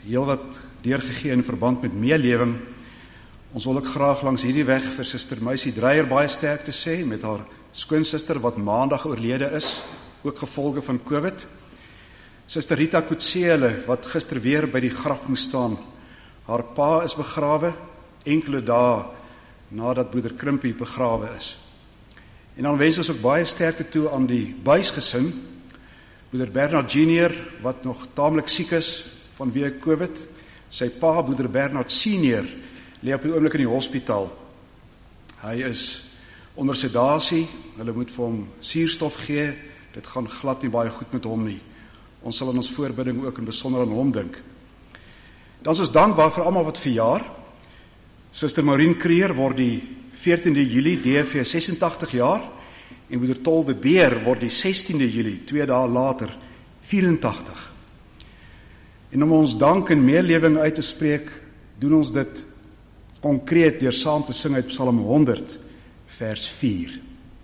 heel wat deurgegee in verband met meelewing. Ons wil ook graag langs hierdie weg vir Suster Meisie Dreyer baie sterkte sê, met haar skoonsister wat maandag oorlede is, ook gevolge van COVID. Suster Rita Kutseele, wat gister weer by die graf moes staan. Haar pa is begrawe, enkele dae nadat broeder Krimpie begrawe is. En dan wens ons ook baie sterkte toe aan die Buys-gesin, broeder Bernard Junior, wat nog taamlik siek is vanweë COVID. Sy pa, broeder Bernard Senior, lê op die oomblik in die hospitaal. Hy is onder sedasie, hulle moet vir hom suurstof gee, dit gaan glad nie baie goed met hom nie. Ons sal in ons voorbidding ook in besonder aan hom dink. Dan is ons dankbaar vir almal wat verjaar. Suster Maureen Kreer word die 14de Julie DV 86 jaar, en broeder Tol de Beer word die 16de Julie, 2 dae later, 84. En om ons dank en meelewing uit te spreek, doen ons dit konkreet deur saam te sing uit Psalm 100, vers 4.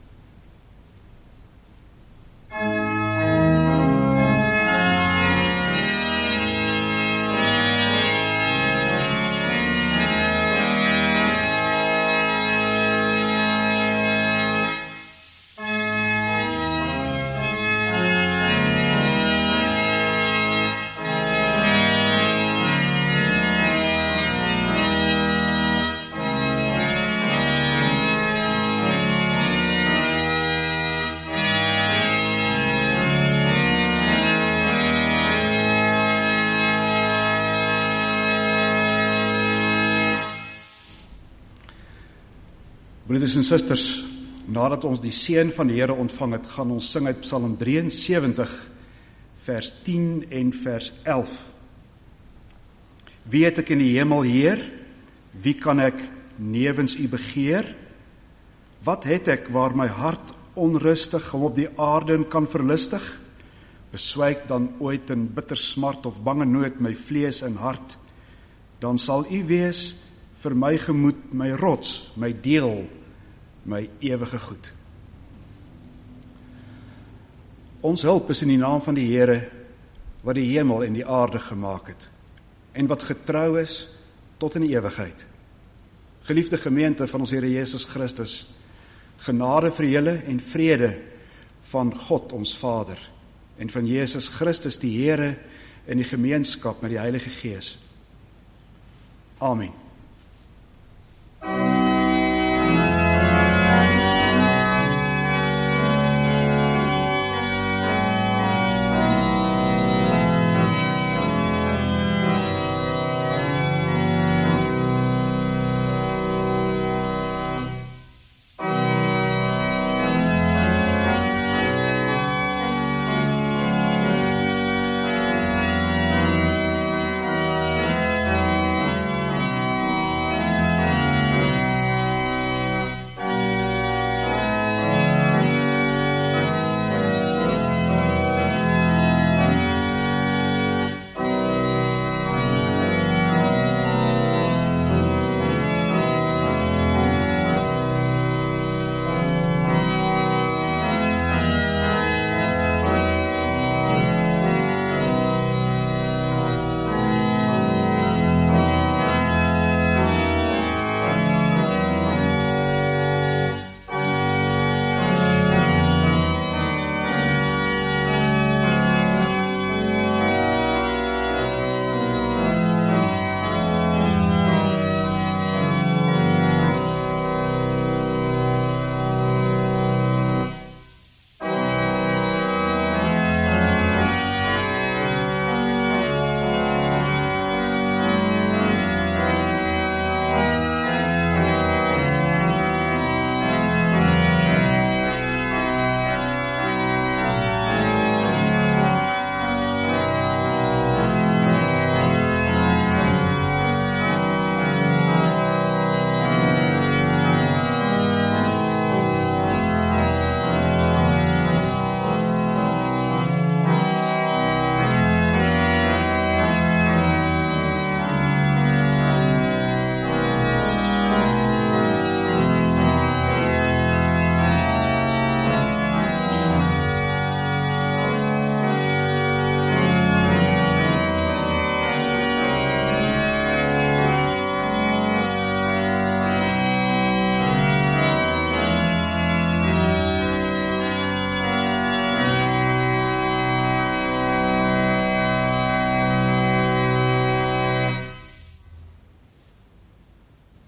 Broeders en susters, nadat ons die seën van die Here ontvang het, gaan ons sing uit Psalm 73, vers 10 en vers 11. Wie het ek in die hemel, Heer? Wie kan ek nevens U begeer? Wat het ek waar my hart onrustig om op die aarde kan verlustig? Beswyk dan ooit in bitter smart of bange nood my vlees en hart, dan sal U wees vir my gemoed, my rots, my deel, my ewige goed. Ons hulp is in die naam van die Here, wat die hemel en die aarde gemaak het, en wat getrou is tot in die ewigheid. Geliefde gemeente van ons Here Jesus Christus, genade vir julle en vrede van God ons Vader, en van Jesus Christus die Here, in die gemeenskap met die Heilige Gees. Amen.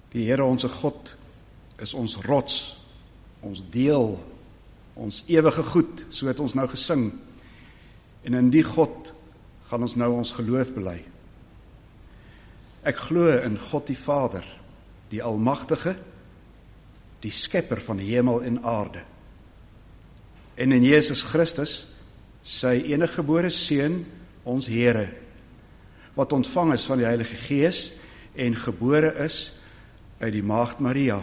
Die Here onse God is ons rots, ons deel, ons ewige goed, so het ons nou gesing. En in die God gaan ons nou ons geloof bely. Ek glo in God die Vader, die Almagtige, die Skepper van hemel en aarde. En in Jesus Christus, sy eniggebore Seun, ons Here, wat ontvang is van die Heilige Gees en gebore is uit die Maagd Maria,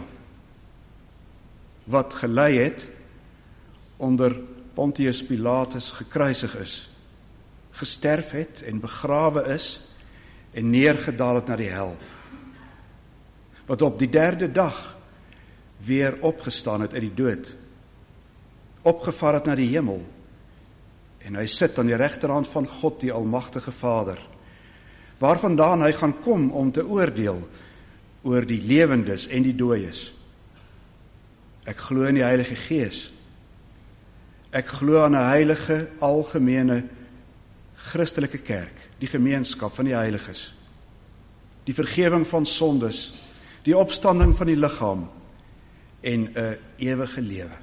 wat gelei het onder Pontius Pilatus gekruisig is, gesterf het en begrawe is en neergedaal het na die hel, wat op die 3de dag weer opgestaan het uit die dood, opgevaar het na die hemel, en hy sit aan die regterhand van God die Almagtige Vader, waarvandaan hy gaan kom om te oordeel oor die lewendes en die dooies. Ek glo in die Heilige Gees. Ek glo aan 'n heilige, algemene, Christelike kerk, die gemeenskap van die heiliges, die vergewing van sondes, die opstanding van die liggaam en 'n ewige lewe.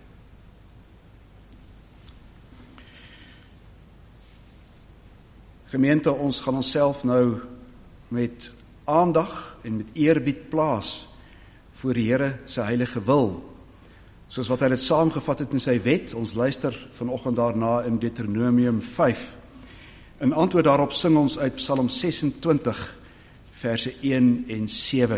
Gemeente, ons gaan onsself nou met aandag en met eerbied plaas voor die Here se heilige wil, soos wat hy dit saamgevat het in sy wet. Ons luister vanoggend daarna in Deuteronomium 5. In antwoord daarop sing ons uit Psalm 26, verse 1 en 7.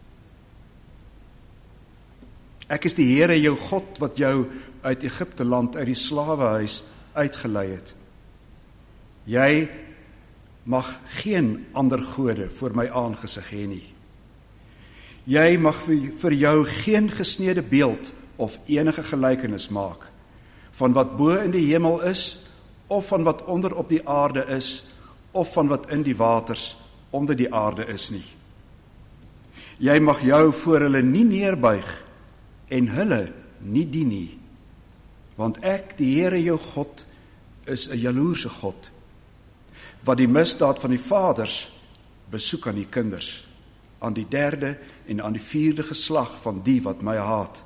Ek is die Here jou God wat jou uit Egipte land, uit die slawehuis uitgelei het. Jy mag geen ander gode voor my aangesig hê nie. Jy mag vir jou geen gesnede beeld of enige gelykenis maak van wat bo in die hemel is, of van wat onder op die aarde is, of van wat in die waters onder die aarde is nie. Jy mag jou voor hulle nie neerbuig en hulle nie dien nie, want ek, die Here jou God, is 'n jaloerse God, wat die misdaad van die vaders besoek aan die kinders, aan die 3de en aan die 4de geslag van die wat my haat.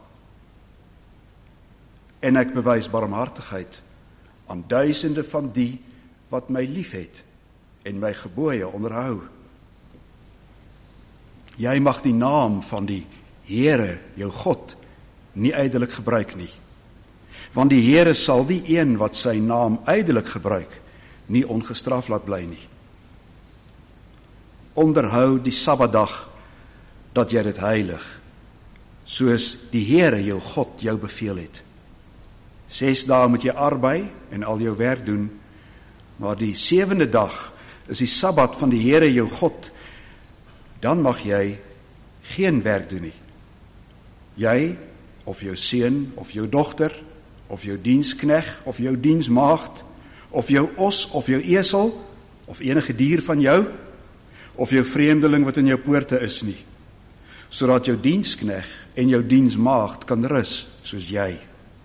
En ek bewys barmhartigheid aan duisende van die wat my liefhet en my gebooie onderhou. Jy mag die naam van die Here, jou God, nie ydelik gebruik nie, want die Here sal die een wat sy naam ydelik gebruik, nie ongestraf laat bly nie. Onderhou die Sabbatdag, dat jy dit heilig, soos die Here jou God jou beveel het. 6 dae moet jy arbei en al jou werk doen, maar die 7de dag is die Sabbat van die Here jou God, dan mag jy geen werk doen nie. Jy, of jou seun, of jou dogter, of jou dienskneg, of jou diensmaagd, of jou os, of jou esel, of enige dier van jou, of jou vreemdeling wat in jou poorte is nie, sodat jou dienskneg en jou diensmaagd kan rus, soos jy.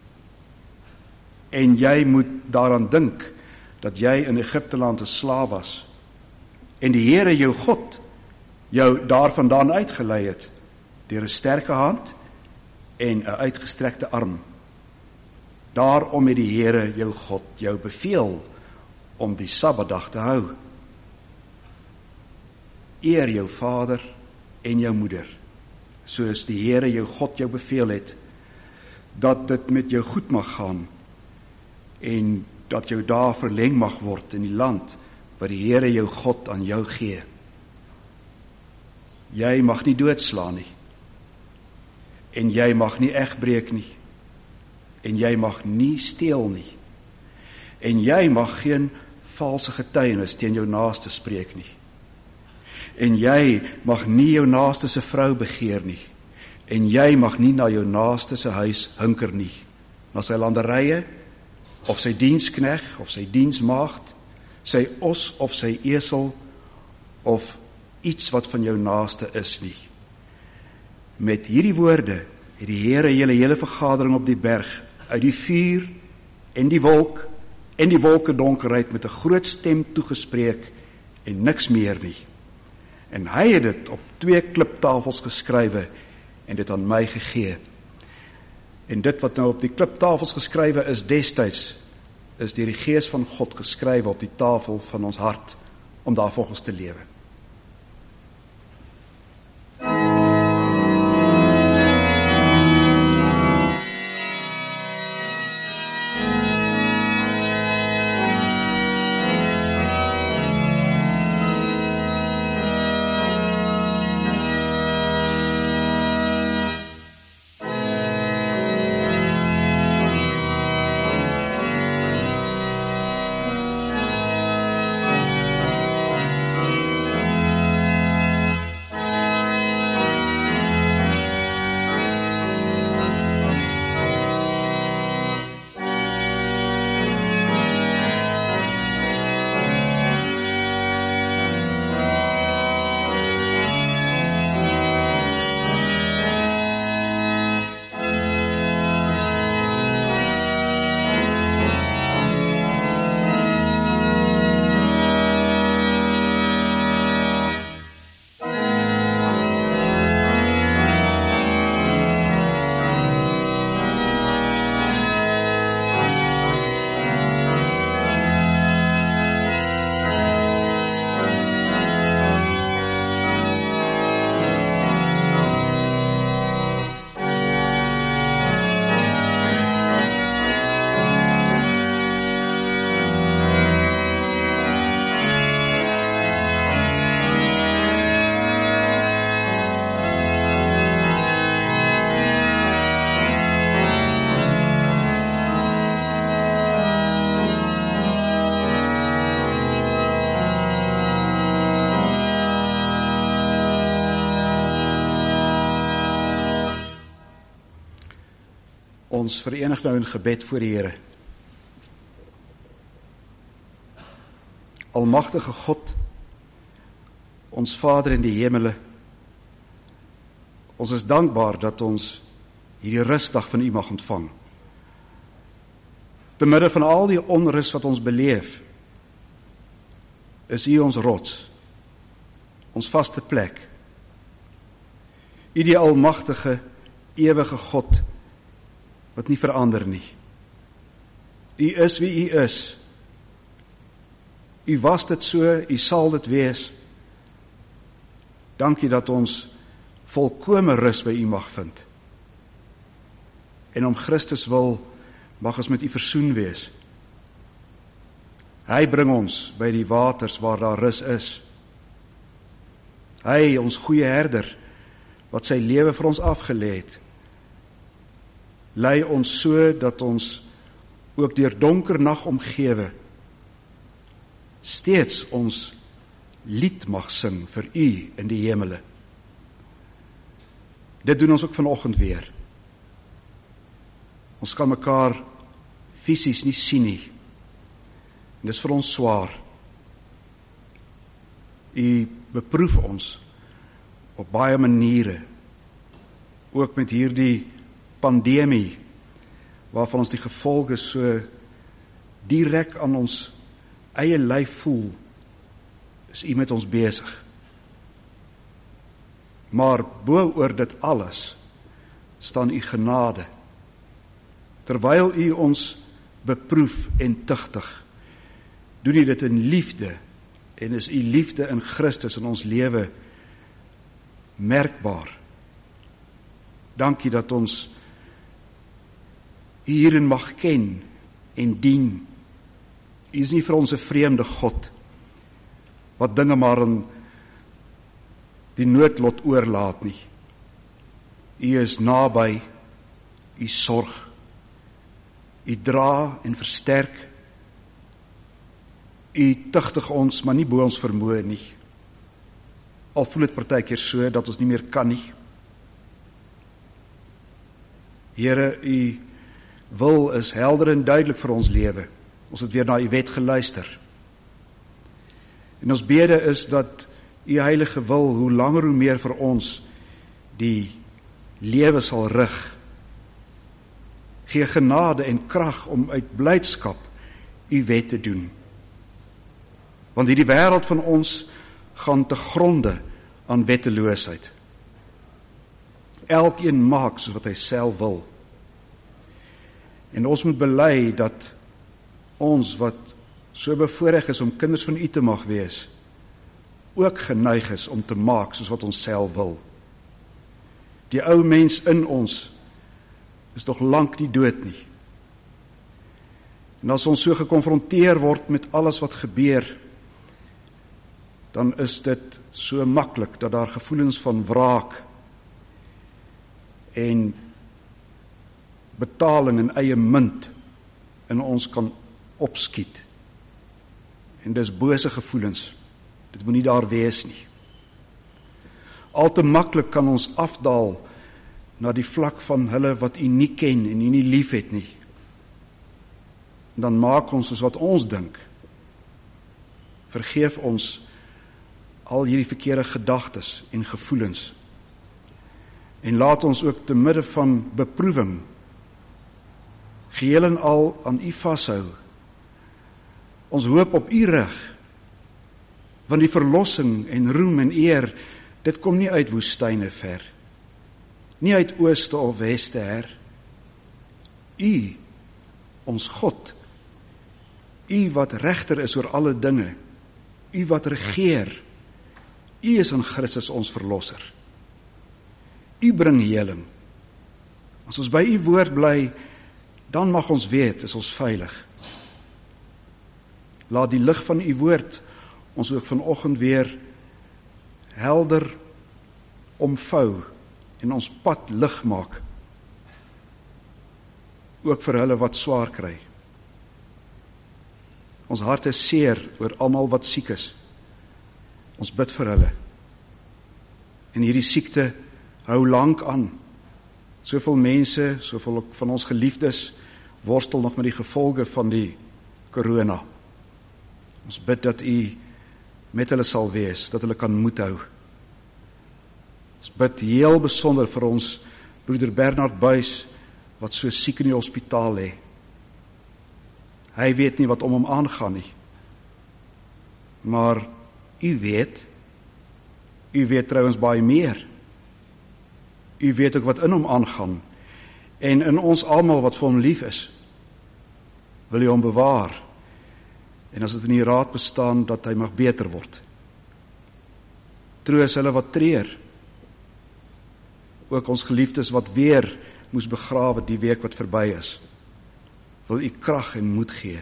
En jy moet daaraan dink, dat jy in Egipteland 'n slaaf was, en die Here jou God jou daarvandaan uitgelei het, deur 'n sterke hand en 'n uitgestrekte arm. Daarom het die Here jou God jou beveel om die Sabbatdag te hou. Eer jou vader en jou moeder, soos die Here jou God jou beveel het, dat dit met jou goed mag gaan en dat jou dae verleng mag word in die land wat die Here jou God aan jou gee. Jy mag nie doodslaan nie, en jy mag nie egbreek nie, en jy mag nie steel nie, en jy mag geen valse getuienis teen jou naaste spreek nie, en jy mag nie jou naaste se vrou begeer nie, en jy mag nie na jou naaste se huis hinker nie, na sy landerye, of sy dienskneg, of sy diensmaagd, sy os of sy esel, of iets wat van jou naaste is nie. Met hierdie woorde het die Here julle hele vergadering op die berg uit die vuur en die wolk en die wolkedonkerheid met 'n groot stem toegespreek en niks meer nie. En hy het dit op 2 kliptafels geskrywe en dit aan my gegee. En dit wat nou op die kliptafels geskrywe is destyds, is deur die Gees van God geskrywe op die tafel van ons hart, om daarvolgens te lewe. Ons verenig nou in gebed voor die Here. Almagtige God, ons Vader in die hemele, ons is dankbaar dat ons hierdie rustdag van U mag ontvang. Te midde van al die onrus wat ons beleef, is U ons rots, ons vaste plek. U die almagtige, ewige God, wat nie verander nie. U is wie U is. U was dit so, U sal dit wees. Dankie dat ons volkome rus by U mag vind. En om Christus wil, mag ons met U versoen wees. Hy bring ons by die waters waar daar rus is. Hy, ons goeie herder, wat sy lewe vir ons afgelê het, lei ons so dat ons ook deur donker nag omgewe steeds ons lied mag sing vir U in die hemele. Dit doen ons ook vanoggend weer. Ons kan mekaar fisies nie sien nie. En dis vir ons swaar. U beproef ons op baie maniere, ook met hierdie pandemie, waarvan ons die gevolge so direk aan ons eie lyf voel, is U met ons besig. Maar bo oor dit alles staan U genade. Terwyl U ons beproef en tugtig, doen U dit in liefde, en is U liefde in Christus in ons lewe merkbaar. Dankie dat ons U hierin mag ken en dien. U is nie vir ons 'n vreemde God, wat dinge maar in die noodlot oorlaat nie. U is naby, U sorg, U dra en versterk. U tugtig ons, maar nie bo ons vermoë nie. Al voel dit partykeer so, dat ons nie meer kan nie. Here, U wil is helder en duidelik vir ons lewe. Ons het weer na U wet geluister. En ons bede is dat U heilige wil hoe langer hoe meer vir ons die lewe sal rig. Gee genade en krag om uit blydskap U wet te doen. Want hierdie wêreld van ons gaan te gronde aan wetteloosheid. Elkeen maak soos wat hy self wil. En ons moet bely dat ons wat so bevoorreg is om kinders van U te mag wees, ook geneig is om te maak soos wat ons self wil. Die ou mens in ons is nog lank nie dood nie. En as ons so gekonfronteer word met alles wat gebeur, dan is dit so maklik dat daar gevoelens van wraak en betaling in eie munt in ons kan opskiet. En dis bose gevoelens. Dit moet nie daar wees nie. Al te maklik kan ons afdaal na die vlak van hulle wat U nie ken en U nie lief het nie. En dan maak ons soos wat ons dink. Vergeef ons al hierdie verkeerde gedagtes en gevoelens. En laat ons ook te midde van beproewing geheel en al aan U vashou. Ons hoop op U rig, want die verlossing en roem en eer, dit kom nie uit woestyne ver, nie uit ooste of weste her. U, ons God, U wat regter is oor alle dinge, U wat regeer, U is in Christus ons verlosser. U bring heling. As ons by U woord bly, dan mag ons weet, is ons veilig. Laat die lig van U woord ons ook vanoggend weer helder omvou en ons pad lig maak. Ook vir hulle wat swaar kry. Ons hart is seer oor almal wat siek is. Ons bid vir hulle. En hierdie siekte hou lank aan. Soveel mense, soveel van ons geliefdes worstel nog met die gevolge van die corona. Ons bid dat U met hulle sal wees, dat hulle kan moed hou. Ons bid heel besonder vir ons broeder Bernard Buys, wat so siek in die hospitaal lê. Hy weet nie wat om hom aangaan nie. Maar U weet trouwens baie meer. U weet ook wat in hom aangaan. En in ons almal wat vir hom lief is, wil U hom bewaar. En as dit in die raad bestaan, dat hy mag beter word. Troos hulle wat treur. Ook ons geliefdes wat weer moes begrawe die week wat verby is. Wil U krag en moed gee.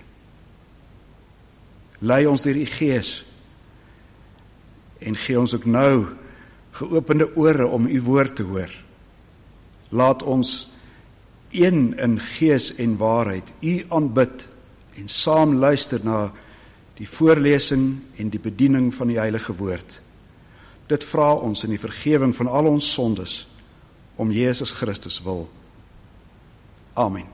Lei ons deur U Gees. En gee ons ook nou geopende ore om U woord te hoor. Laat ons een in gees en waarheid U aanbid en saam luister na die voorlesing en die bediening van die heilige woord. Dit vra ons in die vergewing van al ons sondes, om Jesus Christus wil. Amen.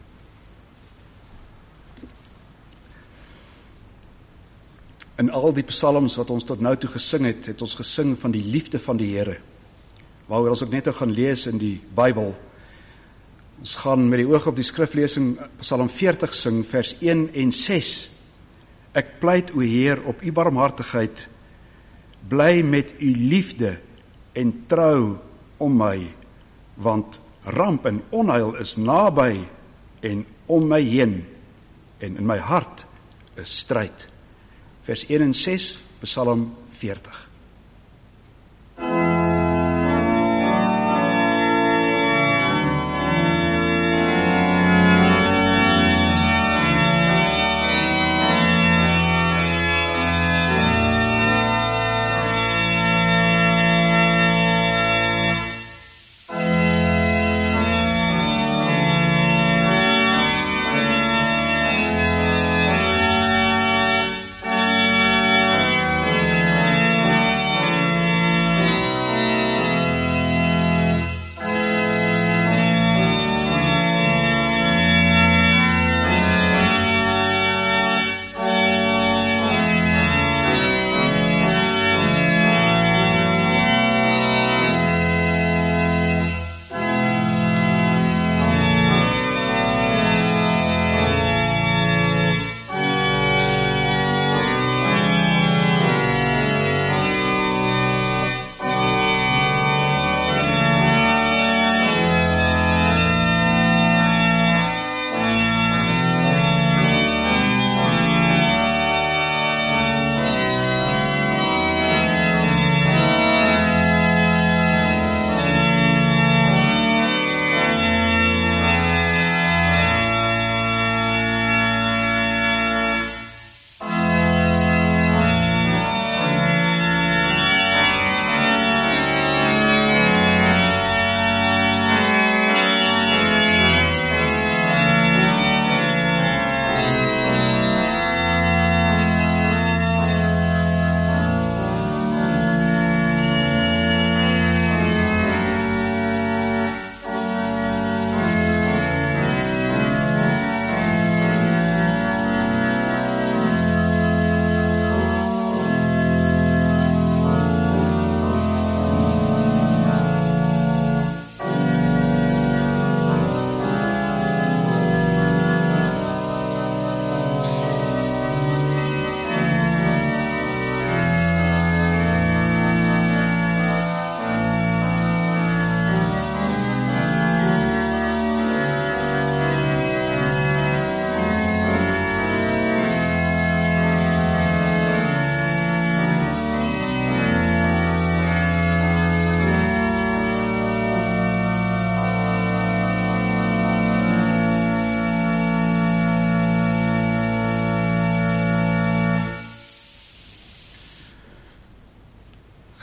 In al die psalms wat ons tot nou toe gesing het ons gesing van die liefde van die Here, waaroor ons ook net gaan lees in die Bybel. Ons gaan met die oog op die skriflesing Psalm 40 sing, vers 1 en 6. Ek pleit, o Heer, op U barmhartigheid, bly met U liefde en trou om my, want ramp en onheil is naby en om my heen, en in my hart is stryd. Vers 1 en 6, Psalm 40.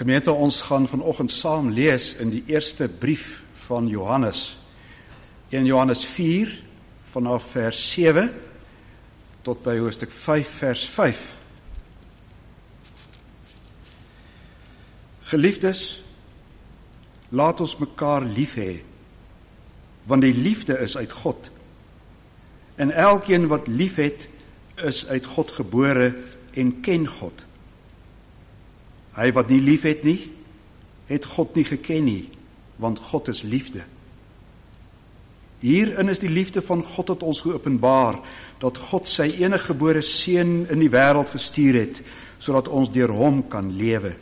Gemeente, ons gaan vanoggend saam lees in die eerste brief van Johannes. 1 Johannes 4 vanaf vers 7 tot by hoofstuk 5 vers 5. Geliefdes, laat ons mekaar lief hê, want die liefde is uit God. En elkeen wat lief het, is uit God gebore en ken God. Hy wat nie lief het nie, het God nie geken nie, want God is liefde. Hierin is die liefde van God tot ons geopenbaar, dat God sy enige gebore seun in die wêreld gestuur het, sodat ons deur hom kan lewe.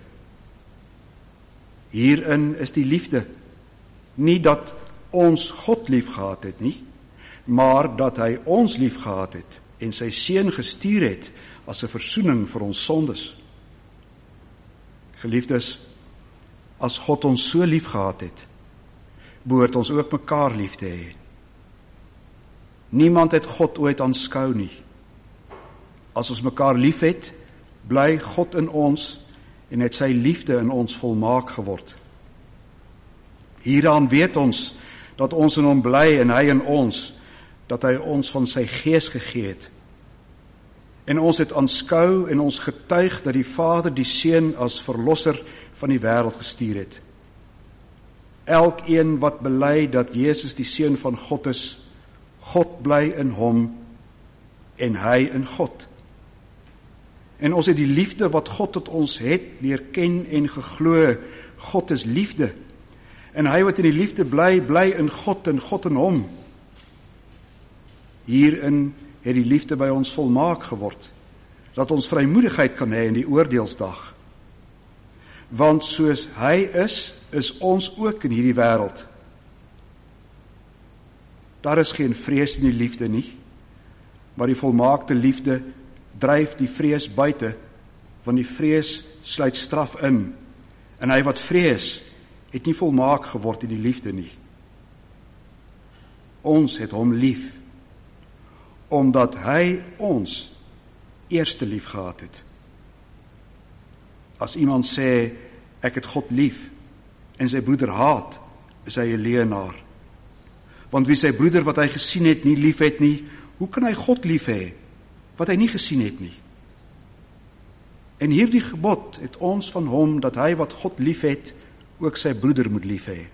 Hierin is die liefde, nie dat ons God lief gehad het nie, maar dat hy ons lief gehad het en sy seun gestuur het as 'n versoening vir ons sondes. Geliefdes, as God ons so lief gehad het, behoort ons ook mekaar lief te hê. Niemand het God ooit aanskou nie. As ons mekaar lief het, bly God in ons en het sy liefde in ons volmaak geword. Hieraan weet ons dat ons in hom bly en hy in ons, dat hy ons van sy gees gegee het. En ons het aanskou en ons getuig dat die Vader die Seun as verlosser van die wêreld gestuur het. Elkeen wat bely dat Jesus die Seun van God is, God bly in hom en hy in God. En ons het die liefde wat God tot ons het leer ken en geglo. God is liefde. En hy wat in die liefde bly, bly in God en God in hom. Hierin het die liefde by ons volmaak geword, dat ons vrymoedigheid kan hê in die oordeelsdag. Want soos hy is ons ook in hierdie wêreld. Daar is geen vrees in die liefde nie, maar die volmaakte liefde dryf die vrees buite, want die vrees sluit straf in, en hy wat vrees, het nie volmaak geword in die liefde nie. Ons het hom lief, omdat hy ons eerste lief gehad het. As iemand sê, ek het God lief, en sy broeder haat, is hy 'n leienaar. Want wie sy broeder wat hy gesien het nie lief het nie, hoe kan hy God lief hê, wat hy nie gesien het nie? En hierdie gebod het ons van hom, dat hy wat God lief het, ook sy broeder moet lief hê.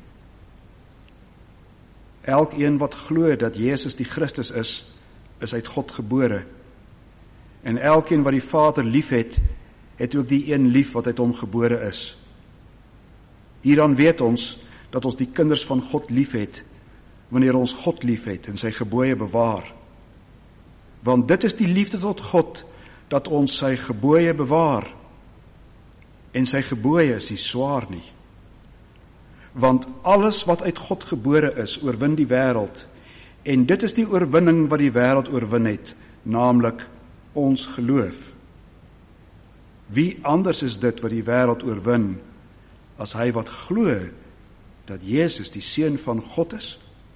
Elkeen wat glo dat Jesus die Christus is uit God gebore. En elkeen wat die Vader lief het ook die een lief wat uit hom gebore is. Hieraan weet ons, dat ons die kinders van God lief het, wanneer ons God lief het en sy gebooie bewaar. Want dit is die liefde tot God, dat ons sy gebooie bewaar. En sy gebooie is nie swaar nie. Want alles wat uit God gebore is, oorwin die wêreld. En dit is die oorwinning wat die wêreld oorwin het, naamlik ons geloof. Wie anders is dit wat die wêreld oorwin, as hy wat glo, dat Jesus die Seun van God is?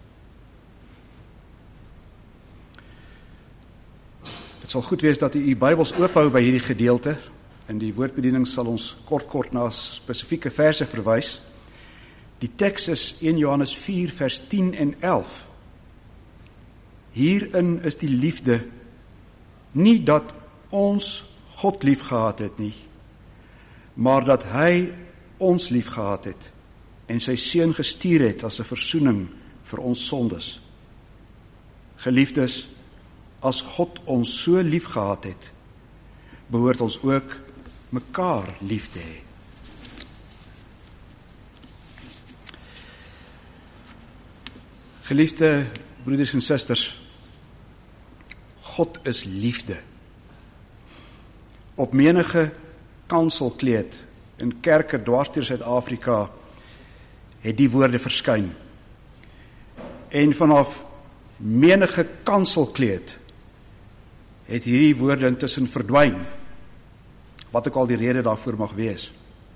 Het sal goed wees dat u u Bybels oophou by hierdie gedeelte. In die woordbediening sal ons kort na spesifieke verse verwys. Die teks is 1 Johannes 4 vers 10 en 11. Hierin is die liefde, nie dat ons God lief gehad het nie, maar dat hy ons lief gehad het en sy seun gestuur het as 'n versoening vir ons sondes. Geliefdes, as God ons so lief gehad het, behoort ons ook mekaar lief te hê. Geliefde broeders en susters, God is liefde. Op menige kanselkleed in kerke dwars deur Suid-Afrika het die woorde verskyn. En vanaf menige kanselkleed het hierdie woorde intussen verdwyn, wat ook al die rede daarvoor mag wees.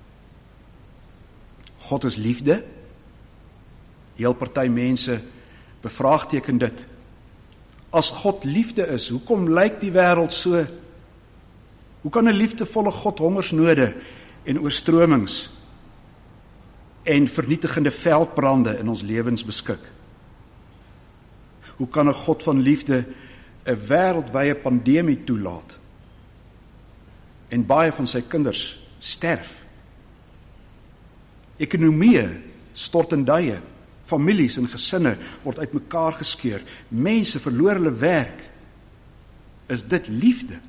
God is liefde. Heel party mense bevraagteken dit. As God liefde is, hoekom lyk die wêreld so? Hoe kan 'n liefdevolle God hongersnode en oorstromings en vernietigende veldbrande in ons lewens beskik? Hoe kan 'n God van liefde 'n wêreldwye pandemie toelaat en baie van sy kinders sterf? Ekonomieë stort in duie, families en gesinne word uitmekaar geskeur, mense verloor hulle werk. Is dit liefde?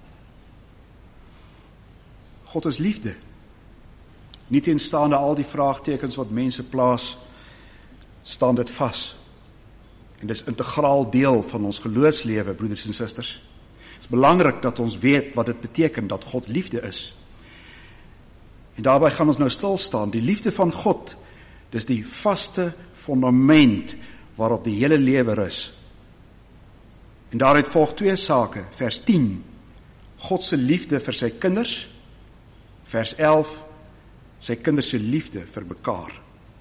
God is liefde. Nie teenstaande al die vraagtekens wat mense plaas, staan dit vas. En dis integraal deel van ons geloofslewe, broeders en susters. Het is belangrik dat ons weet wat dit beteken dat God liefde is. En daarbij gaan ons nou stil staan. Die liefde van God, dis die vaste fundament waarop die hele lewe rus. En daaruit volg twee sake. Vers 10, God se liefde vir sy kinders. Vers 11, sy kinders se liefde vir mekaar.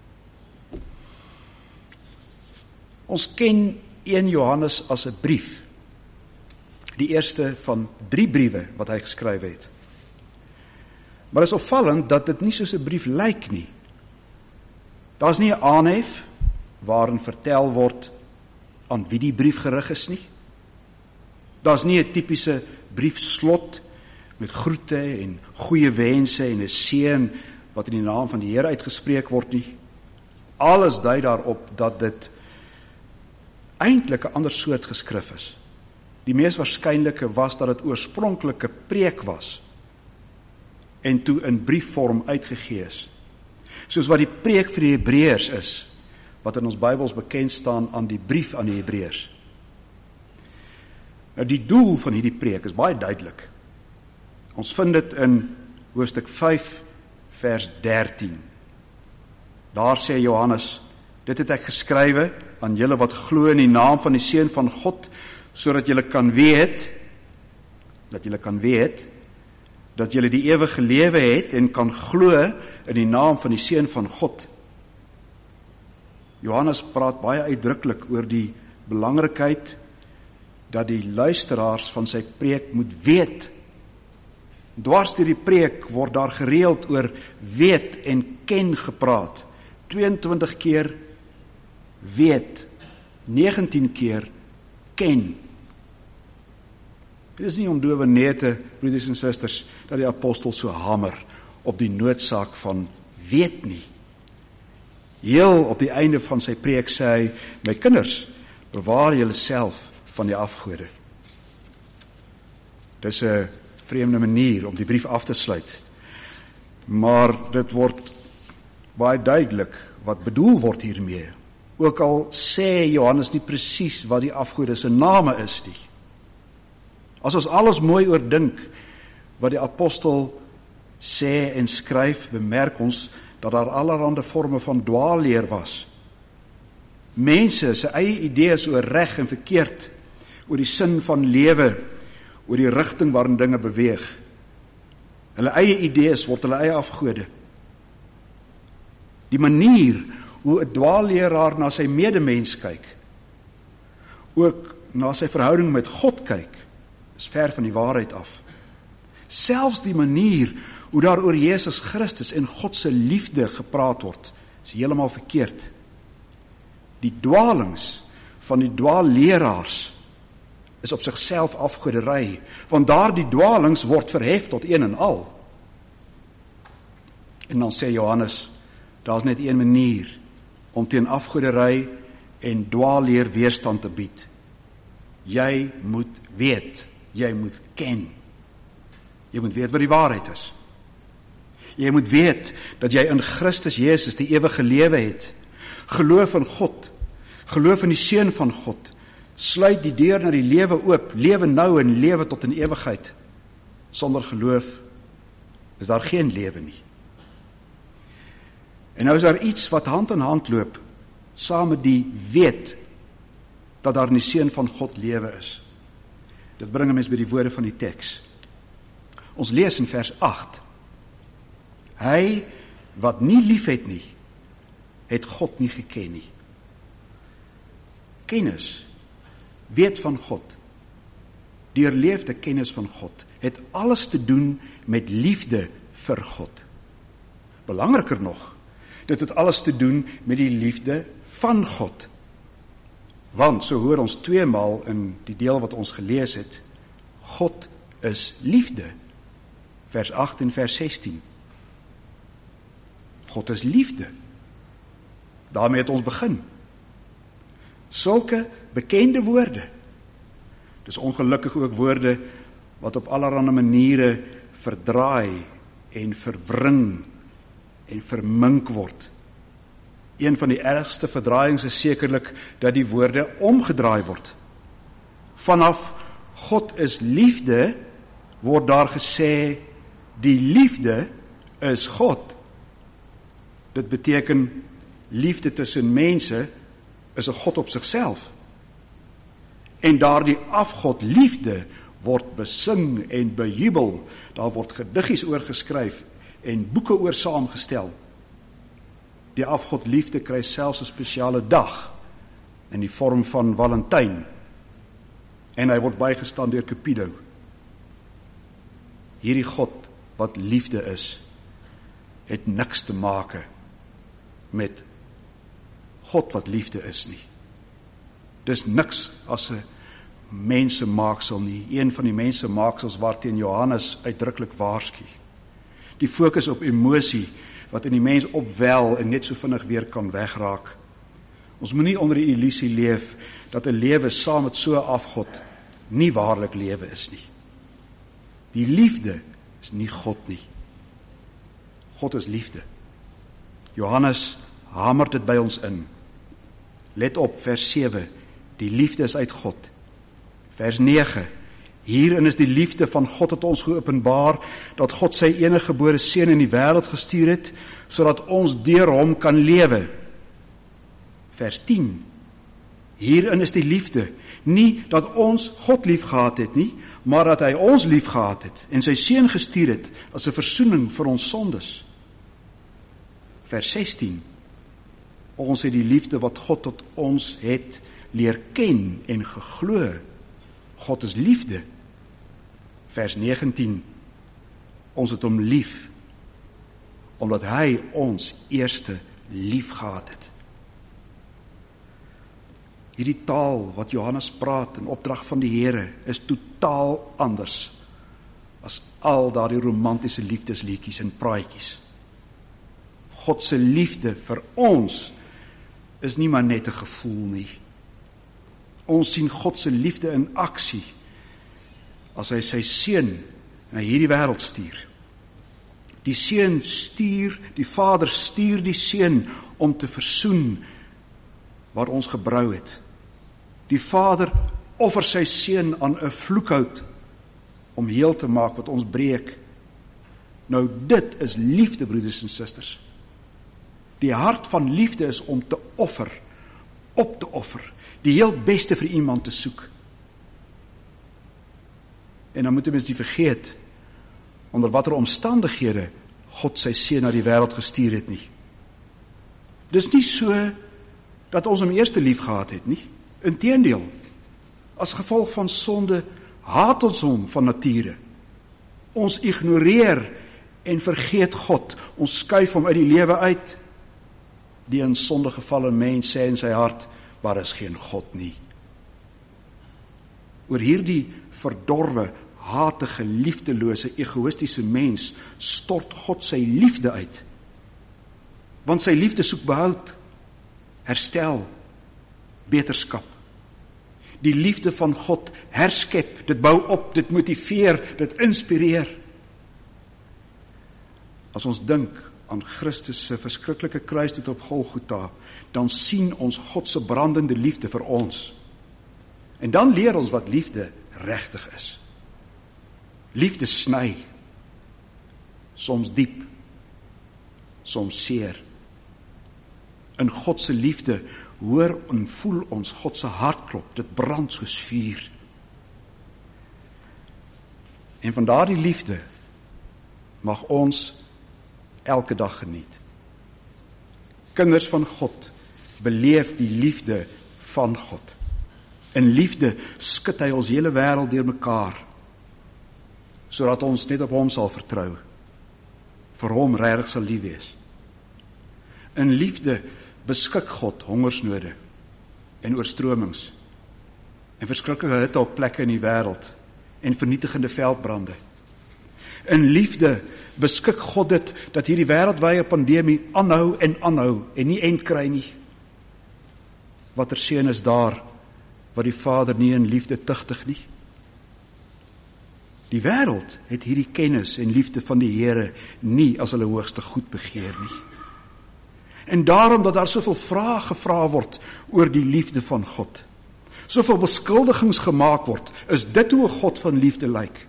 Ons ken 1 Johannes as 'n brief. Die eerste van 3 briewe wat hy geskryf het. Maar is opvallend dat dit nie soos 'n brief lyk nie. Daar's nie 'n aanhef waarin vertel word aan wie die brief gerig is nie. Daar's nie 'n tipiese briefslot met groete en goeie wense en 'n seën wat in die naam van die Here uitgespreek word nie. Alles dui daarop dat dit eintlik 'n ander soort geskrif is. Die mees waarskynlike was dat dit oorspronklike preek was en toe in briefvorm uitgegee is. Soos wat die preek vir die Hebreërs is, wat in ons Bybels bekend staan aan die brief aan die Hebreërs. Nou die doel van hierdie preek is baie duidelik. Ons vind dit in hoofstuk 5 vers 13. Daar sê Johannes, dit het ek geskrywe aan julle wat glo in die naam van die Seun van God, sodat julle kan weet, dat julle die ewige lewe het en kan glo in die naam van die Seun van God. Johannes praat baie uitdruklik oor die belangrikheid dat die luisteraars van sy preek moet weet. Dwars deur die preek word daar gereeld oor weet en ken gepraat. 22 keer weet, 19 keer ken. Dit is nie om dowe neete, broeders en susters, dat die apostel so hamer op die noodsaak van weet nie. Heel op die einde van sy preek sê hy, my kinders, bewaar julle self van die afgode. Dis 'n vreemde manier om die brief af te sluit. Maar dit word baie duidelik wat bedoel word hiermee. Ook al sê Johannes nie presies wat die afgode se name is nie. As ons alles mooi oordink wat die apostel sê en skryf, bemerk ons dat daar allerhande vorme van dwaalleer was. Mense se eie idees oor reg en verkeerd, oor die sin van lewe, oor die rigting waarin dinge beweeg. Hulle eie idees word hulle eie afgode. Die manier hoe 'n dwaalleraar na sy medemens kyk, ook na sy verhouding met God kyk, is ver van die waarheid af. Selfs die manier hoe daar oor Jesus Christus en God se liefde gepraat word, is heeltemal verkeerd. Die dwaalings van die dwaalleraars is op sigself afgoderry, want daardie dwaalings word verhef tot een en al. En dan sê Johannes, daar is net een manier om teen afgoderry en dwaalleer weerstand te bied. Jy moet weet, jy moet ken. Jy moet weet wat die waarheid is. Jy moet weet dat jy in Christus Jesus die ewige lewe het. Geloof in God, geloof in die Seun van God, sluit die deur na die lewe oop, lewe nou en lewe tot in ewigheid. Sonder geloof is daar geen lewe nie. En nou is daar iets wat hand in hand loop, saam met die weet dat daar in die Seun van God lewe is. Dit bring ons by die woorde van die teks. Ons lees in vers 8. Hy wat nie lief het nie, het God nie geken nie. Kennis, weet van God, deurleefde kennis van God, het alles te doen met liefde vir God. Belangriker nog, Dit het alles te doen met die liefde van God. Want, so hoor ons 2 maal in die deel wat ons gelees het, God is liefde. Vers 8 en vers 16. God is liefde. Daarmee het ons begin. Sulke bekende woorde. Dis ongelukkig ook woorde wat op allerlei maniere verdraai en verwring en vermink word. Een van die ergste verdraaiings is sekerlik dat die woorde omgedraai word. Vanaf God is liefde, word daar gesê, die liefde is God. Dit beteken, liefde tussen mense is 'n God op sigself. En daardie afgod liefde word besing en bejubel. Daar word gediggies oor geskryf en boeke oor saamgestel. Die afgod liefde kry selfs 'n spesiale dag in die vorm van Valentyn. En hy word bygestaan deur Cupido. Hierdie God wat liefde is, het niks te maak met God wat liefde is nie. Dis niks as 'n mensemaaksel nie, een van die mensemaaksels waarteen Johannes uitdruklik waarsku. Die fokus op emosie wat in die mens opwel en net so vinnig weer kan wegraak. Ons moenie onder die illusie leef dat 'n lewe saam met so 'n afgod nie waarlik lewe is nie. Die liefde is nie God nie. God is liefde. Johannes hamer dit by ons in. Let op, vers 7, die liefde is uit God. Vers 9, hierin is die liefde van God het ons geopenbaar, dat God sy enige gebore seun in die wêreld gestuur het, sodat ons deur hom kan lewe. Vers 10, hierin is die liefde, nie dat ons God lief gehad het nie, maar dat hy ons lief gehad het, en sy seun gestuur het, as 'n versoening vir ons sondes. Vers 16, ons het die liefde wat God tot ons het leer ken en geglo. God is liefde. Vers 19, ons het hom lief, omdat hy ons eerste lief gehad het. Hierdie taal wat Johannes praat in opdrag van die Here is totaal anders as al daardie romantiese liefdesliedjies en praatjies. God se liefde vir ons is nie maar net 'n gevoel nie. Ons sien God se liefde in aksie as hy sy seun na hierdie wêreld stuur. Die seun stuur, die Vader stuur die seun om te versoen waar ons gebrou het. Die Vader offer sy seun aan 'n vloekhout om heel te maak wat ons breek. Nou dit is liefde, broeders en susters. Die hart van liefde is om te offer, op te offer, die heel beste vir iemand te soek. En dan moet 'n mens nie vergeet onder watter omstandighede God sy seun na die wêreld gestuur het nie. Dis nie so dat ons hom eerste lief gehad het nie. Inteendeel, as gevolg van sonde haat ons hom van nature. Ons ignoreer en vergeet God. Ons skuif hom uit die lewe uit. Die in sonde gevalle mens sê in sy hart, maar is geen God nie. Oor hierdie verdorwe, hatige, liefdelose, egoïstiese mens stort God sy liefde uit. Want sy liefde soek behoud, herstel, beterskap. Die liefde van God herskep, dit bou op, dit motiveer, dit inspireer. As ons dink aan Christus se verskriklike kruisdood op Golgotha, dan sien ons God se brandende liefde vir ons. En dan leer ons wat liefde regtig is. Liefde sny, soms diep, soms seer. In God se liefde hoor en voel ons God se hartklop, dit brand soos vuur. En van daardie liefde mag ons elke dag geniet. Kinders van God beleef die liefde van God. In liefde skud hy ons hele wêreld deurmekaar, sodat ons net op hom sal vertrou, vir hom regtig sal lief wees. In liefde beskik God hongersnode en oorstromings en verskriklike hitte op plekke in die wêreld en vernietigende veldbrande. In liefde beskik God dit dat hierdie wêreldwye pandemie aanhou en nie eind kry nie. Watter seun is daar wat die Vader nie in liefde tugtig nie? Die wêreld het hierdie kennis en liefde van die Here nie as hulle hoogste goed begeer nie. En daarom dat daar soveel vrae gevra word oor die liefde van God, soveel beskuldigings gemaak word, is dit hoe 'n God van liefde lyk.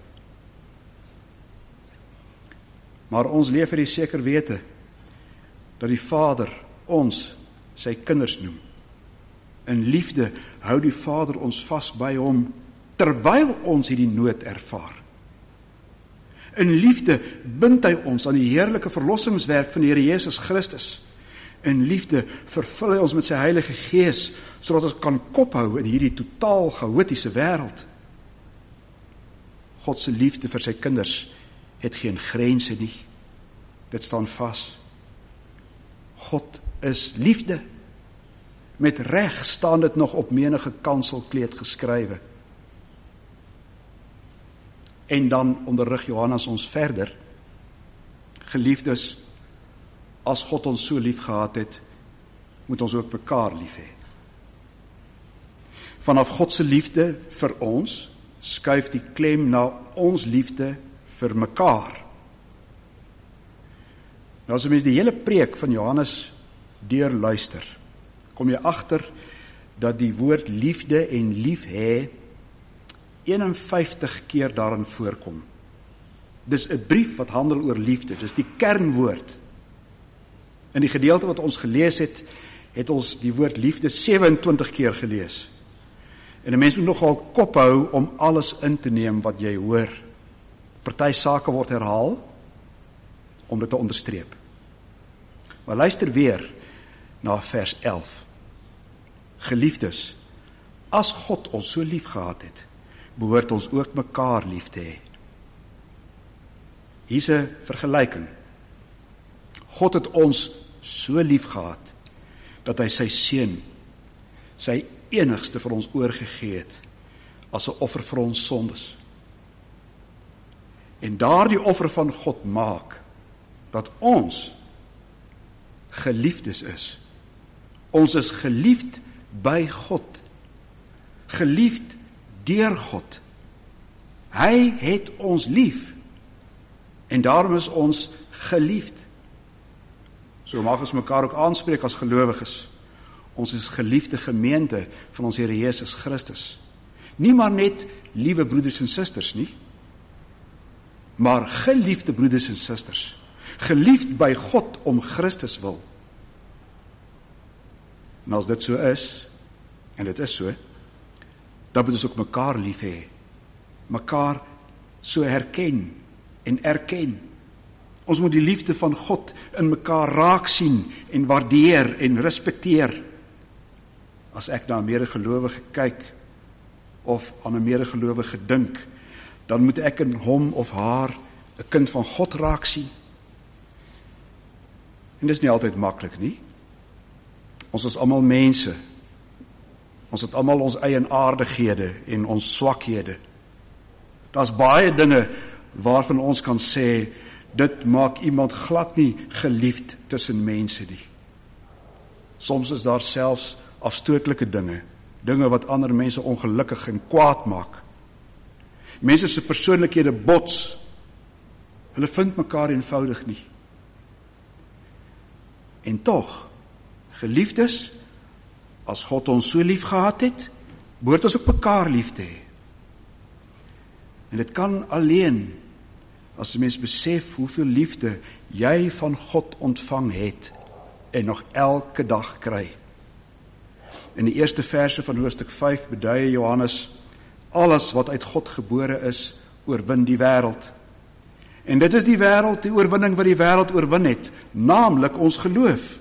Maar ons leef in die seker wete dat die Vader ons sy kinders noem. In liefde hou die Vader ons vas by hom terwyl ons hierdie nood ervaar. In liefde bind hy ons aan die heerlike verlossingswerk van die Here Jesus Christus. In liefde vervul hy ons met sy Heilige Gees, sodat ons kan kophou in hierdie totaal chaotiese wêreld. God se liefde vir sy kinders het geen grense nie. Dit staan vas. God is liefde. Met reg staan dit nog op menige kanselkleed geskrywe. En dan onderrig Johannes ons verder. Geliefdes, as God ons so lief gehad het, moet ons ook mekaar lief hê. Vanaf God se liefde vir ons, skuif die klem na ons liefde vir mekaar. Nou as 'n mens die hele preek van Johannes deurluister, kom jy agter dat die woord liefde en lief hê 51 keer daarin voorkom. Dis 'n brief wat handel oor liefde, dis die kernwoord. In die gedeelte wat ons gelees het, het ons die woord liefde 27 keer gelees. En 'n mens moet nogal kop hou om alles in te neem wat jy hoor. Party sake word herhaal om dit te onderstreep. Maar luister weer na vers 11. Geliefdes, as God ons so lief gehad het, behoort ons ook mekaar lief te hê. Hier's 'n vergelyking. God het ons so lief gehad, dat hy sy seun, sy enigste vir ons oorgegee het, as 'n offer vir ons sondes. En daardie offer van God maak, dat ons geliefdes is. Ons is geliefd by God. Geliefd deur God. Hy het ons lief. En daarom is ons geliefd. So mag ons mekaar ook aanspreek as gelowiges. Ons is geliefde gemeente van ons Here Jesus Christus. Nie maar net liewe broeders en susters nie, maar geliefde broeders en susters. Geliefd by God om Christus wil. En as dit so is, en dit is so, dan moet ons ook mekaar lief hê. Mekaar so herken en erken. Ons moet die liefde van God in mekaar raak sien en waardeer en respekteer. As ek na 'n medegelowige kyk of aan 'n medegelowige dink, dan moet ek in hom of haar 'n kind van God raak sien. En dis nie altyd maklik nie. Ons is almal mense. Ons het almal ons eienaardighede en ons swakhede. Daar's baie dinge waarvan ons kan sê, dit maak iemand glad nie geliefd tussen mense nie. Soms is daar selfs afstootlike dinge wat ander mense ongelukkig en kwaad maak. Mense se persoonlikhede bots. Hulle vind mekaar eenvoudig nie. En tog, geliefdes, as God ons so lief gehad het, behoort ons ook mekaar lief te hê. En dit kan alleen as 'n mens besef hoeveel liefde jy van God ontvang het en nog elke dag kry. In die eerste verse van hoofstuk 5 beduie Johannes, alles wat uit God gebore is, oorwin die wêreld. En dit is die wêreld, die oorwinning wat die wêreld oorwin het, naamlik ons geloof.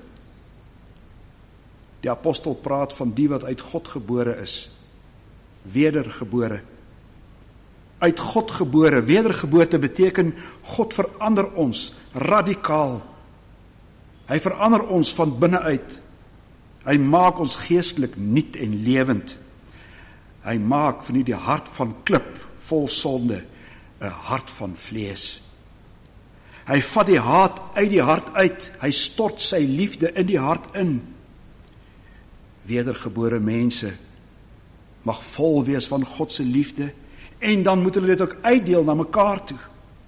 Die apostel praat van die wat uit God gebore is, wedergebore. Uit God gebore, wedergeboorte beteken God verander ons radikaal. Hy verander ons van binne uit. Hy maak ons geestelik nuut en lewend. Hy maak van die hart van klip, vol sonde, 'n hart van vlees. Hy vat die haat uit die hart uit. Hy stort sy liefde in die hart in. Wedergebore mense mag vol wees van God se liefde, en dan moet hulle dit ook uitdeel na mekaar toe.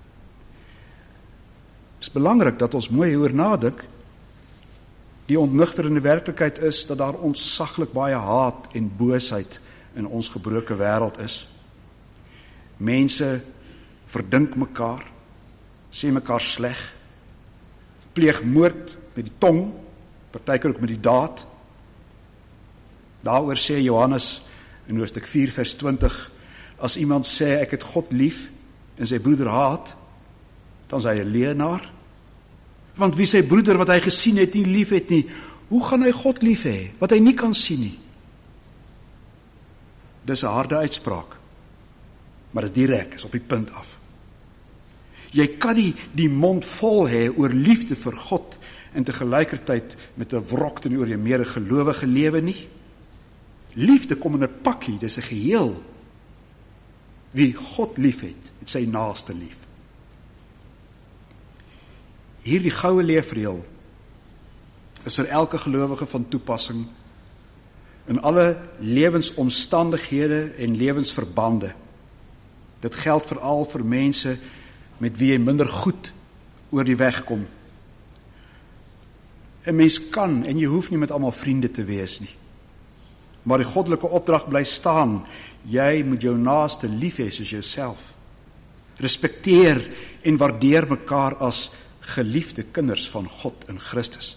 Het is belangrik dat ons mooi hieroor nadink. Die ontnugterende werklikheid is dat daar ontsaglik baie haat en boosheid in ons gebroke wêreld is. Mense verdink mekaar, sê mekaar sleg, pleeg moord met die tong, partykeer ook met die daad. Daaroor sê Johannes in hoofstuk 4 vers 20, as iemand sê ek het God lief en sy broeder haat, dan is hy 'n leienaar. Want wie sy broeder wat hy gesien het nie lief het nie, hoe gaan hy God lief hê wat hy nie kan sien nie? Dis 'n harde uitspraak, maar dit direk is op die punt af. Jy kan nie die mond vol hê oor liefde vir God en tegelykertyd met 'n wrok teenoor jou medegelowige lewe nie. Liefde kom in 'n pakkie, dis 'n geheel. Wie God lief het sy naaste lief. Hierdie goue leefreël is vir elke gelowige van toepassing in alle lewensomstandighede en lewensverbande. Dit geld veral vir mense met wie jy minder goed oor die weg kom. 'n Mens kan en jy hoef nie met almal vriende te wees nie. Maar die goddelike opdrag bly staan, jy moet jou naaste lief hê soos jouself. Respekteer en waardeer mekaar as geliefde kinders van God in Christus.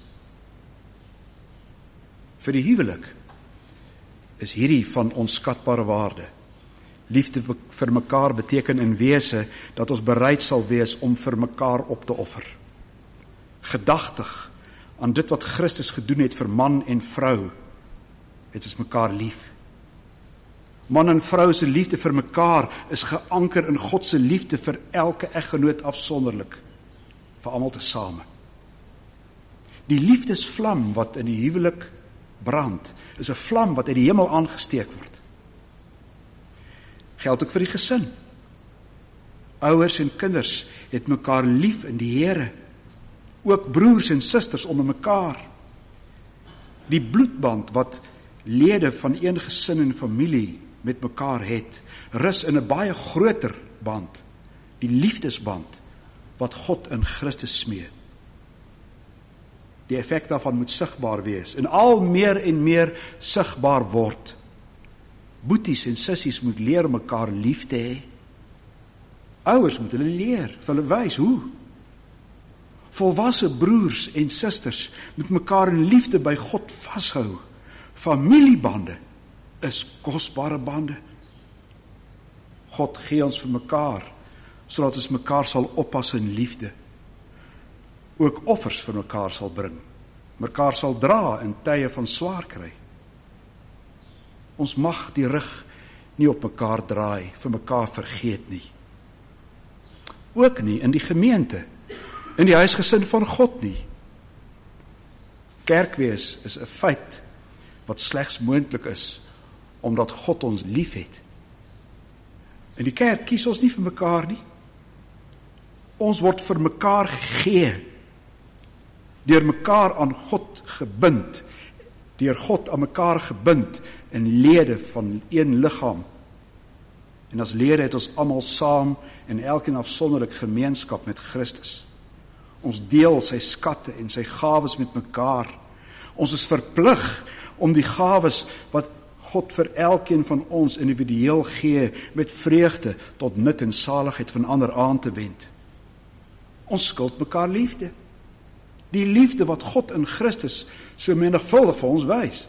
Vir die huwelik is hierdie van onskatbare waarde. Liefde vir mekaar beteken in wese dat ons bereid sal wees om vir mekaar op te offer. Gedagtig aan dit wat Christus gedoen het vir man en vrou, het ons mekaar lief. Man en vrou se liefde vir mekaar is geanker in God se liefde vir elke eggenoot afsonderlik, vir almal tesame. Die liefdesvlam wat in die huwelik brand, is 'n vlam wat uit die hemel aangesteek word. Geld ook vir die gesin. Ouers en kinders het mekaar lief in die Here. Ook broers en susters onder mekaar. Die bloedband wat lede van een gesin en familie met mekaar het, rus in 'n baie groter band, die liefdesband wat God in Christus smee. Die effek daarvan moet sigbaar wees en al meer en meer sigbaar word. Boeties en sissies moet leer mekaar lief te hê. Ouers moet hulle leer, vir hulle wys hoe. Volwasse broers en susters moet mekaar in liefde by God vashou. Familiebande is kosbare bande. God gee ons vir mekaar, sodat ons mekaar sal oppas in liefde. Ook offers vir mekaar sal bring, mekaar sal dra in tye van swaar kry. Ons mag die rug nie op mekaar draai, vir mekaar vergeet nie. Ook nie in die gemeente, in die huisgesin van God nie. Kerkwees is 'n feit wat slegs moontlik is, omdat God ons lief het. In die kerk kies ons nie vir mekaar nie. Ons word vir mekaar gegee, deur mekaar aan God gebind, deur God aan mekaar gebind, in lede van een liggaam. En as lede het ons almal saam en elkeen afsonderlik gemeenskap met Christus. Ons deel sy skatte en sy gawes met mekaar. Ons is verplig om die gawes wat God vir elkeen van ons individueel gee, met vreugde tot nut en saligheid van ander aan te wend. Ons skuld mekaar liefde. Die liefde wat God in Christus so menigvuldig vir ons wys.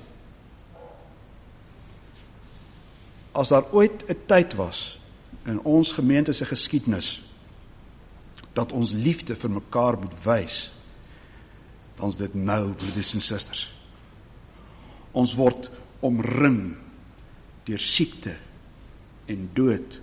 As daar ooit 'n tyd was in ons gemeente se geskiedenis dat ons liefde vir mekaar moet wys, dan is dit nou, broeders en susters. Ons word omring deur siekte en dood.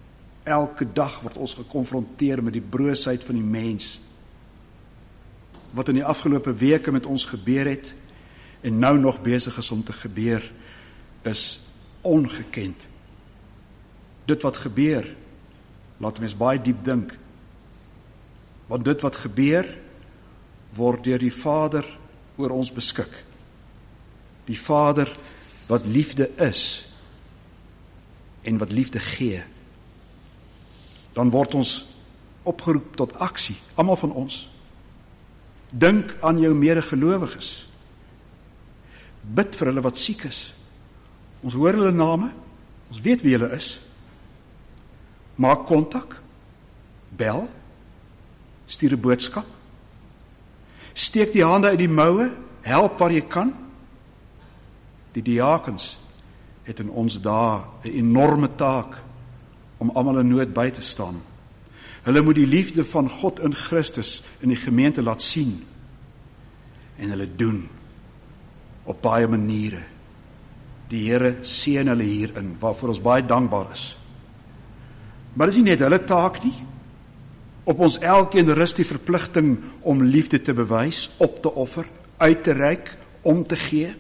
Elke dag word ons gekonfronteer met die broosheid van die mens. wat in die afgelope weke met ons gebeur het, en nou nog besig is om te gebeur, is ongekend. Dit wat gebeur, laat mens baie diep dink, want dit wat gebeur, word deur die Vader oor ons beskik. Die Vader wat liefde is, en wat liefde gee. Dan word ons opgeroep tot aksie, almal van ons. Dink aan jou medegelowiges. Bid vir hulle wat siek is. Ons hoor hulle name, ons weet wie hulle is. Maak kontak, bel, stuur 'n boodskap, steek die hande uit die moue, help waar jy kan. Die diakens het in ons dae 'n enorme taak om almal in nood by te staan. Hulle moet die liefde van God in Christus in die gemeente laat sien. En hulle doen op baie maniere. Die Here seën hulle hierin, waarvoor ons baie dankbaar is. Maar dis nie net hulle taak nie. Op ons elkeen rus die verpligting om liefde te bewys, op te offer, uit te reik, om te gee.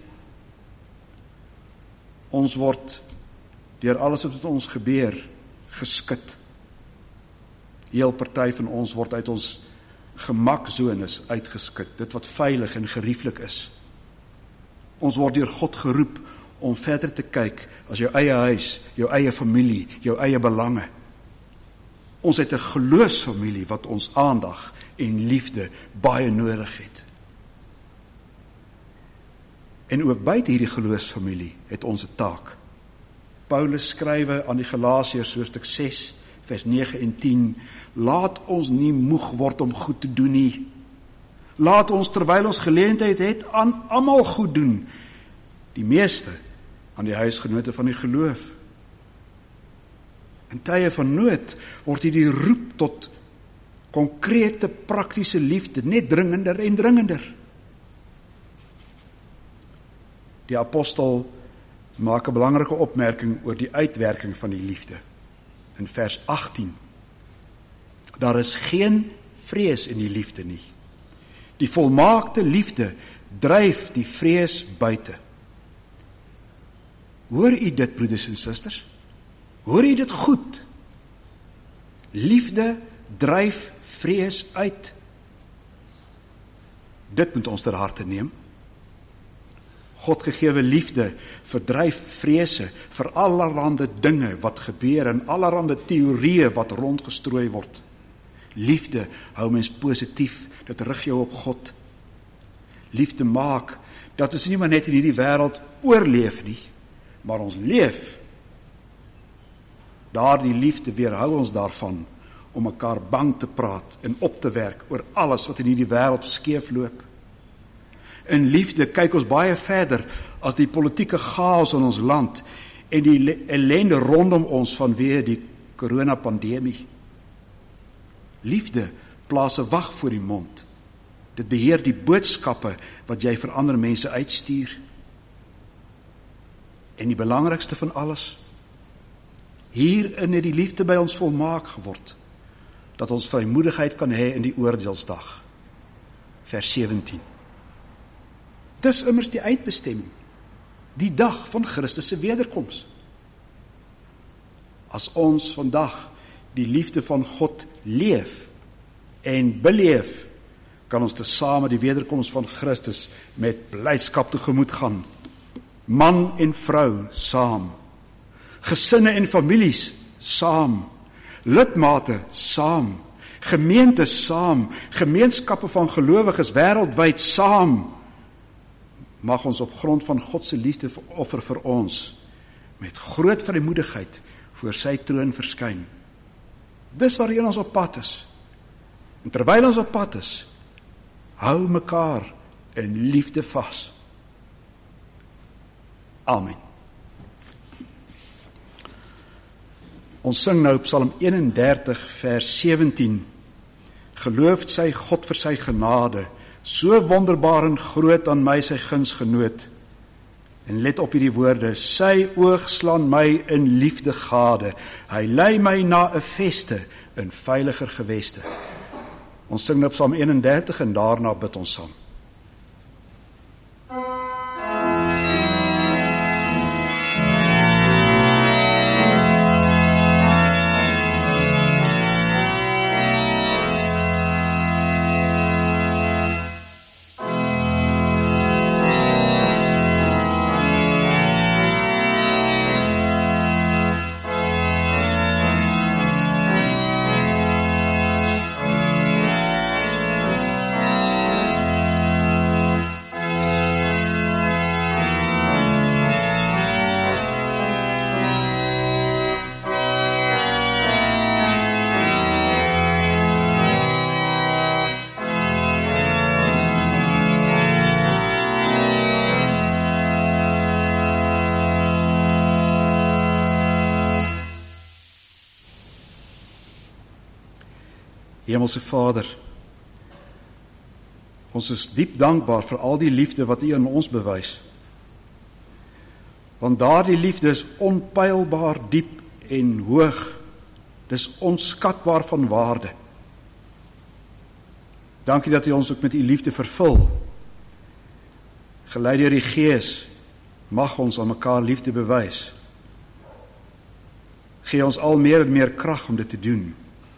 Ons word deur alles wat met ons gebeur geskit. Heel party van ons word uit ons gemaksones uitgeskit, dit wat veilig en gerieflik is. Ons word deur God geroep om verder te kyk as jou eie huis, jou eie familie, jou eie belange. Ons het 'n geloofsfamilie wat ons aandag en liefde baie nodig het. En ook buite hierdie geloofsfamilie het ons 'n taak. Paulus skrywe aan die Galasiërs hoofstuk 6 vers 9 en 10, laat ons nie moeg word om goed te doen nie. Laat ons terwyl ons geleentheid het aan almal goed doen, die meeste aan die huisgenote van die geloof. In tye van nood word hierdie roep tot konkrete praktiese liefde net dringender en dringender. Die apostel maak 'n belangrike opmerking oor die uitwerking van die liefde. In vers 18, daar is geen vrees in die liefde nie. Die volmaakte liefde dryf die vrees buite. Hoor u dit, broeders en susters? Hoor u dit goed? Liefde dryf vrees uit. Dit moet ons ter harte neem. Godgegewe liefde verdryf vrese vir allerhande dinge wat gebeur en allerhande teorieë wat rondgestrooi word. Liefde hou mens positief, dit rig jou op God. Liefde maak dat ons nie maar net in hierdie wêreld oorleef nie, maar ons leef. Daardie liefde weerhou ons daarvan om mekaar bang te praat en op te werk oor alles wat in hierdie wêreld skeef loop. In liefde kyk ons baie verder as die politieke chaos in ons land en die ellende rondom ons vanweë die coronapandemie. Liefde plaas 'n wag voor die mond. Dit beheer die boodskappe wat jy vir ander mense uitstuur. En die belangrikste van alles, hierin het die liefde by ons volmaak geword, dat ons vrymoedigheid kan hê in die oordeelsdag. Vers 17. Dis immers die eindbestemming, die dag van Christus se wederkoms. As ons vandag die liefde van God leef en beleef, kan ons tesame die wederkoms van Christus met blydskap tegemoet gaan. Man en vrou saam, gesinne en families saam, lidmate saam, gemeentes saam, gemeenskappe van gelowiges wêreldwyd saam. Mag ons op grond van God se liefde offer vir ons met groot vrymoedigheid voor sy troon verskyn. Dis waarheen ons op pad is. En terwyl ons op pad is, hou mekaar in liefde vas. Amen. Ons sing nou Psalm 31 vers 17. Geloofd sy God vir sy genade, so wonderbaar en groot aan my sy guns genoot. En let op hierdie woorde, sy oog slaan my in liefde gade, hy lei my na 'n veste in veiliger geweste. Ons sing nou Psalm 31 en daarna bid ons saam. Hemelse Vader, ons is diep dankbaar vir al die liefde wat U aan ons bewys. Want daardie liefde is onpeilbaar diep en hoog. Dis onskatbaar van waarde. Dankie dat U ons ook met U liefde vervul. Gelei deur die Gees, mag ons aan mekaar liefde bewys. Gee ons al meer en meer krag om dit te doen.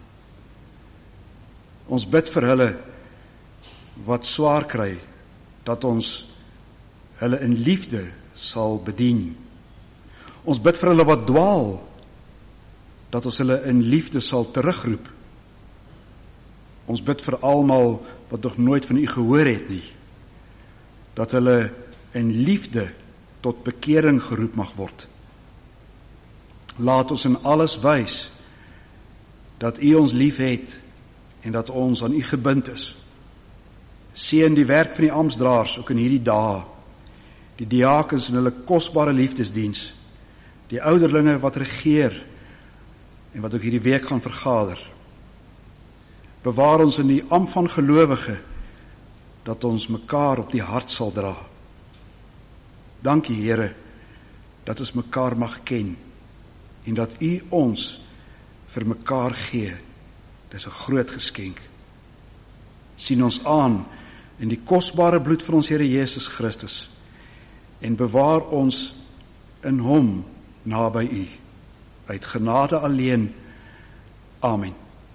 Ons bid vir hulle wat swaar kry, dat ons hulle in liefde sal bedien. Ons bid vir hulle wat dwaal, dat ons hulle in liefde sal terugroep. Ons bid vir almal wat nog nooit van U gehoor het nie, dat hulle in liefde tot bekering geroep mag word. Laat ons in alles wys dat U ons lief het en dat ons aan U gebind is. Seën die werk van die amptdraers ook in hierdie dae, die diakens in hulle kosbare liefdesdiens, die ouderlinge wat regeer en wat ook hierdie week gaan vergader. Bewaar ons in die ampt van gelowige, dat ons mekaar op die hart sal dra. Dankie Here, dat ons mekaar mag ken en dat U ons vir mekaar gee. Dis 'n groot geskenk. Sien ons aan in die kosbare bloed van ons Here Jesus Christus en bewaar ons in Hom naby U. Uit genade alleen. Amen.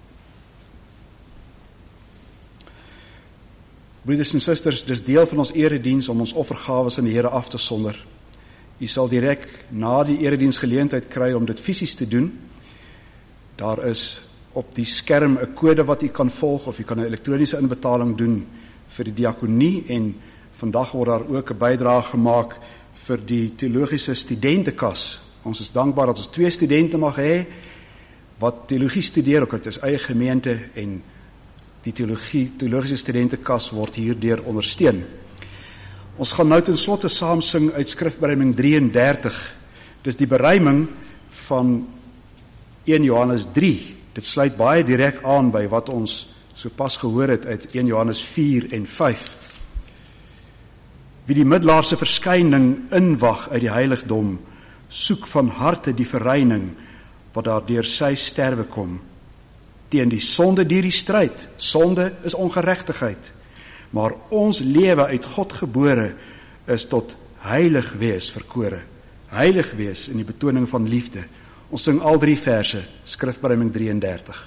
Broeders en susters, dis deel van ons erediens om ons offergawes aan die Here af te sonder. U sal direk na die erediens geleentheid kry om dit fisies te doen. Daar is op die skerm 'n kode wat u kan volg, of u kan 'n elektroniese inbetaling doen vir die diakonie, en vandag word daar ook 'n bydrae gemaak vir die teologiese studentekas. Ons is dankbaar dat ons 2 studente mag hê wat teologie studeer, ook uit ons eie gemeente, en die teologiese studentekas word hierdeur ondersteun. Ons gaan nou ten slotte saam sing uit skrifberuiming 33. Dis die beruiming van 1 Johannes 3. Dit sluit baie direk aan by wat ons sopas gehoor het uit 1 Johannes 4 en 5. Wie die middelaarse verskyning inwag uit die heiligdom, soek van harte die verreining wat daar deur sy sterwe kom. Teen die sonde duur die stryd. Sonde is ongeregtigheid. Maar ons lewe uit God gebore is tot heilig wees verkore. Heilig wees in die betoning van liefde. Ons sing al 3 verse, skrifberuiming 33.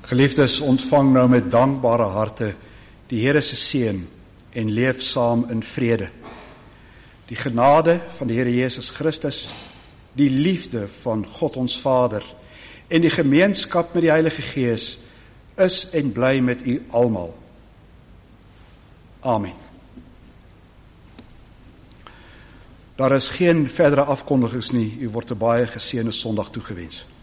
Geliefdes, ontvang nou met dankbare harte die Here se seën en leef saam in vrede. Die genade van die Here Jesus Christus, die liefde van God ons Vader en die gemeenskap met die Heilige Gees is en bly met u almal. Amen. Daar is geen verdere afkondigings nie. U word 'n baie geseënde Sondag toegewens.